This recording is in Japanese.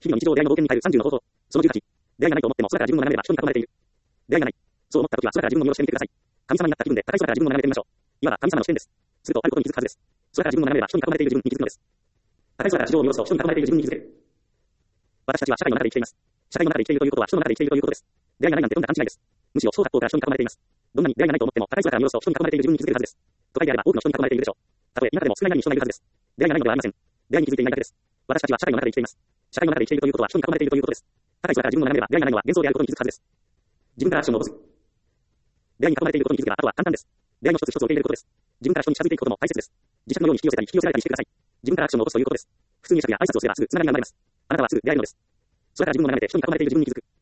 日々の日常出会いの冒険に耐える30の方法。その18。出会いがないと思っても空から自分を眺めれば人に囲まれている。出会いがない。そう思った時は空から自分を見下ろしてみてください。神様になった気分で高い空から自分を眺めてみましょう。いわば神様の視点です。するとあることに気づくはずです。空から自分を眺めれば人に囲まれている自分に気づくのです。高い空から地上を見下ろすと人に囲まれている自分に気づける。私たちは社会の中で生きています。社会の中で生きているということは人の中で生きているということです。出会いがないなんてとんだ勘違いです。むしろ小学校から人に囲まれています。どんなに出会いがないと思っても高い空から見下ろすと人に囲まれている自分に気づけるはずです。都会であれば多くの人に囲まれているでしょう。たとえ田舎でも少ないなりに人がいるはずです。出会いがないのではありません。出会いに気づいていないだけです。私たちは社会の中で生きています。社会の中で生きているということは人に囲まれているということです。高い空から自分を眺めれば出会いがないのは幻想であることに気づくはずです。自分からアクションを起こす。出会いに囲まれていることに気づけばあとは簡単です。出会いの一つ一つを受け入れることです。自分から人に近づいていくことも大切です。磁石のように引き寄せたり引き寄せられたりしてください。自分からアクションを起こすということです。普通に会釈や挨拶をすればすぐつながりが生まれます。あなたはすぐ出会えるのです。空から自分を眺めて人に囲まれている自分に気づく。